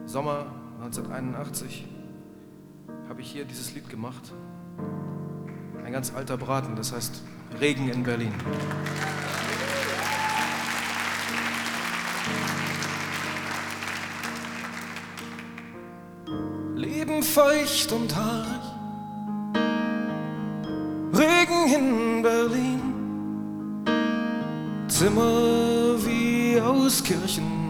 Sommer 1981 habe ich hier dieses Lied gemacht. Ein ganz alter Braten, das heißt Regen in Berlin. Leben feucht und haarig, Regen in Berlin, Zimmer wie aus Kirchen.